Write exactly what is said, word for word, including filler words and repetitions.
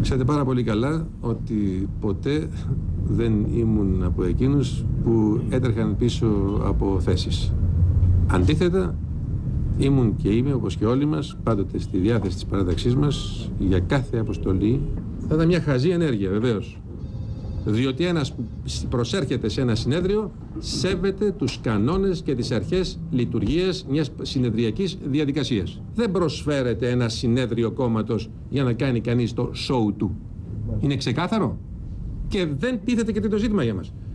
Ξέρετε πάρα πολύ καλά ότι ποτέ δεν ήμουν από εκείνους που έτρεχαν πίσω από θέσεις. Αντίθετα, ήμουν και είμαι, όπως και όλοι μας, πάντοτε στη διάθεση της παράταξής μας για κάθε αποστολή. Θα ήταν μια χαζή ενέργεια, βεβαίως. Διότι ένας που προσέρχεται σε ένα συνέδριο σέβεται τους κανόνες και τις αρχές λειτουργίας μιας συνεδριακής διαδικασίας. Δεν προσφέρεται ένα συνέδριο κόμματος για να κάνει κανείς το show του. Είναι ξεκάθαρο. Και δεν τίθεται και το ζήτημα για μας.